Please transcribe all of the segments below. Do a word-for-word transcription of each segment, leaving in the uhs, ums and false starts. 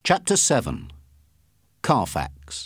Chapter seven. Carfax.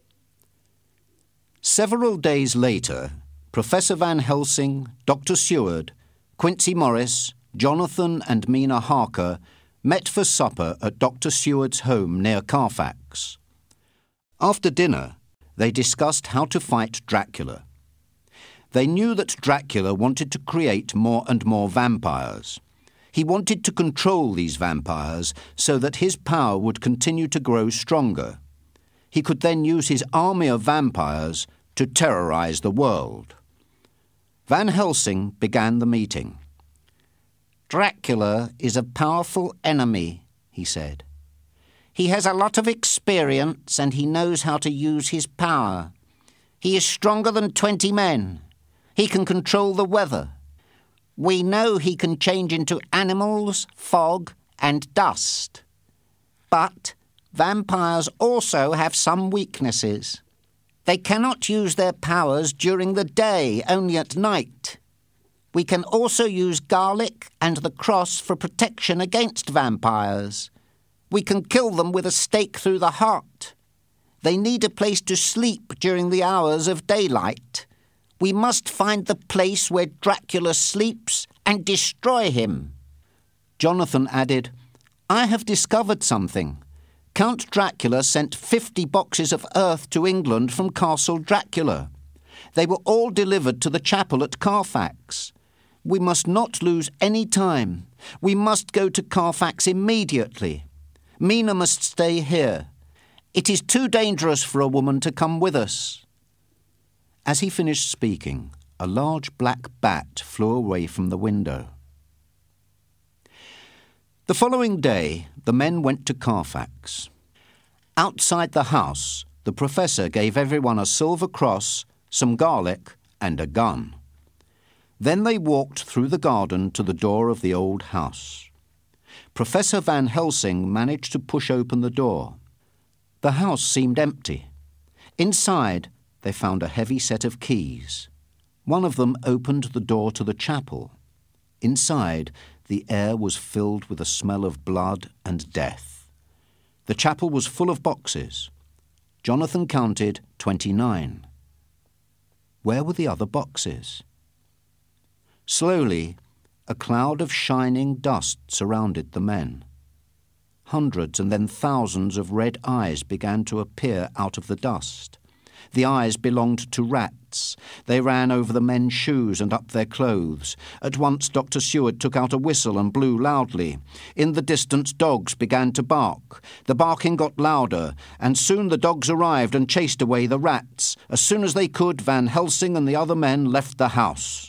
Several days later, Professor Van Helsing, Doctor Seward, Quincey Morris, Jonathan and Mina Harker met for supper at Doctor Seward's home near Carfax. After dinner, they discussed how to fight Dracula. They knew that Dracula wanted to create more and more vampires. He wanted to control these vampires so that his power would continue to grow stronger. He could then use his army of vampires to terrorize the world. Van Helsing began the meeting. "Dracula is a powerful enemy," he said. "He has a lot of experience and he knows how to use his power. He is stronger than twenty men. He can control the weather. We know he can change into animals, fog, and dust. But vampires also have some weaknesses. They cannot use their powers during the day, only at night. We can also use garlic and the cross for protection against vampires. We can kill them with a stake through the heart. They need a place to sleep during the hours of daylight. We must find the place where Dracula sleeps and destroy him." Jonathan added, "I have discovered something. Count Dracula sent fifty boxes of earth to England from Castle Dracula. They were all delivered to the chapel at Carfax. We must not lose any time. We must go to Carfax immediately. Mina must stay here. It is too dangerous for a woman to come with us." As he finished speaking, a large black bat flew away from the window. The following day, the men went to Carfax. Outside the house, the professor gave everyone a silver cross, some garlic, and a gun. Then they walked through the garden to the door of the old house. Professor Van Helsing managed to push open the door. The house seemed empty. Inside, they found a heavy set of keys. One of them opened the door to the chapel. Inside, the air was filled with a smell of blood and death. The chapel was full of boxes. Jonathan counted twenty-nine. Where were the other boxes? Slowly, a cloud of shining dust surrounded the men. Hundreds and then thousands of red eyes began to appear out of the dust. The eyes belonged to rats. They ran over the men's shoes and up their clothes. At once Doctor Seward took out a whistle and blew loudly. In the distance dogs began to bark. The barking got louder, and soon the dogs arrived and chased away the rats. As soon as they could, Van Helsing and the other men left the house.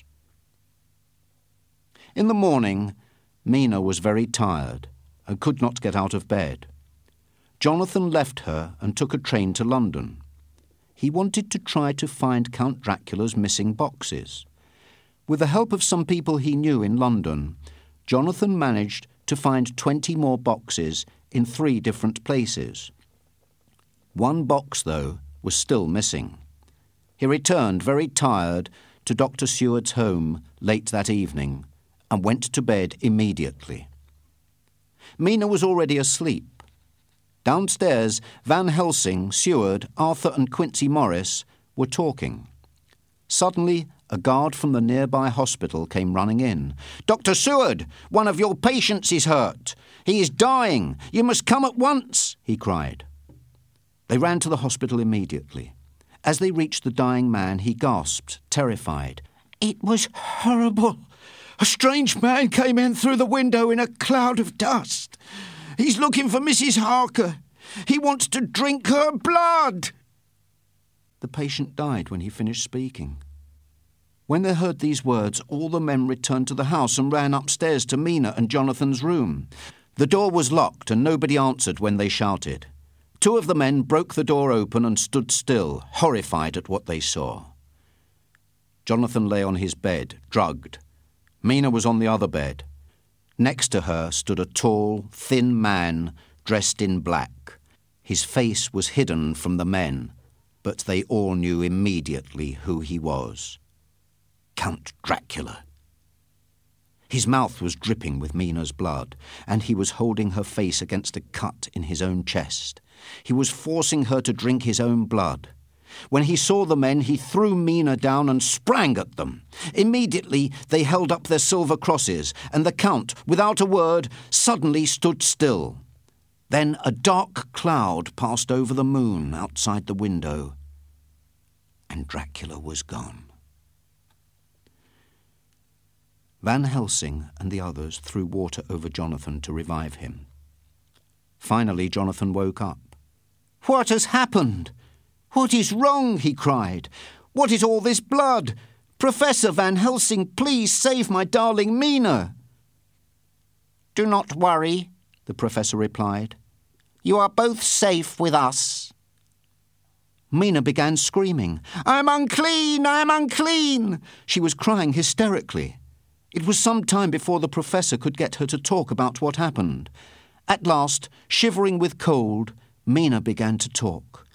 In the morning, Mina was very tired and could not get out of bed. Jonathan left her and took a train to London. He wanted to try to find Count Dracula's missing boxes. With the help of some people he knew in London, Jonathan managed to find twenty more boxes in three different places. One box, though, was still missing. He returned very tired to Doctor Seward's home late that evening and went to bed immediately. Mina was already asleep. Downstairs, Van Helsing, Seward, Arthur and Quincey Morris were talking. Suddenly, a guard from the nearby hospital came running in. "Doctor Seward, one of your patients is hurt. He is dying. You must come at once," he cried. They ran to the hospital immediately. As they reached the dying man, he gasped, terrified. "It was horrible. A strange man came in through the window in a cloud of dust. He's looking for Missus Harker. He wants to drink her blood." The patient died when he finished speaking. When they heard these words, all the men returned to the house and ran upstairs to Mina and Jonathan's room. The door was locked and nobody answered when they shouted. Two of the men broke the door open and stood still, horrified at what they saw. Jonathan lay on his bed, drugged. Mina was on the other bed. Next to her stood a tall, thin man dressed in black. His face was hidden from the men, but they all knew immediately who he was. Count Dracula. His mouth was dripping with Mina's blood, and he was holding her face against a cut in his own chest. He was forcing her to drink his own blood. When he saw the men, he threw Mina down and sprang at them. Immediately they held up their silver crosses, and the Count, without a word, suddenly stood still. Then a dark cloud passed over the moon outside the window, and Dracula was gone. Van Helsing and the others threw water over Jonathan to revive him. Finally, Jonathan woke up. "What has happened? What is wrong?" he cried. "What is all this blood? Professor Van Helsing, please save my darling Mina." "Do not worry," the professor replied. "You are both safe with us." Mina began screaming, "I am unclean! I am unclean!" She was crying hysterically. It was some time before the professor could get her to talk about what happened. At last, shivering with cold, Mina began to talk.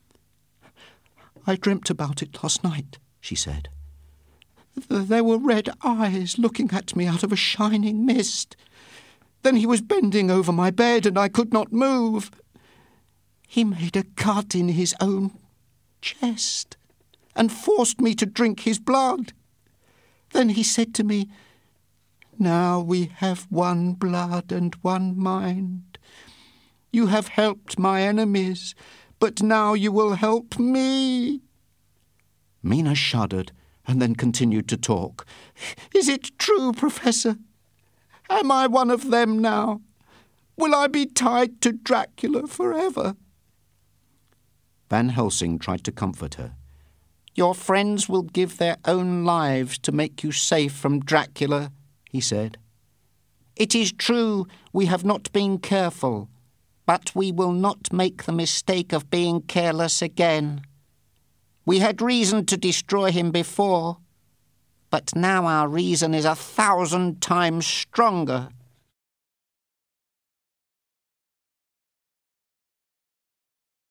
"I dreamt about it last night," she said. "There were red eyes looking at me out of a shining mist. Then he was bending over my bed and I could not move. He made a cut in his own chest and forced me to drink his blood. Then he said to me, 'Now we have one blood and one mind. You have helped my enemies, but now you will help me.'" Mina shuddered and then continued to talk. "Is it true, Professor? Am I one of them now? Will I be tied to Dracula forever?" Van Helsing tried to comfort her. "Your friends will give their own lives to make you safe from Dracula," he said. "It is true we have not been careful, but we will not make the mistake of being careless again. We had reason to destroy him before, but now our reason is a thousand times stronger.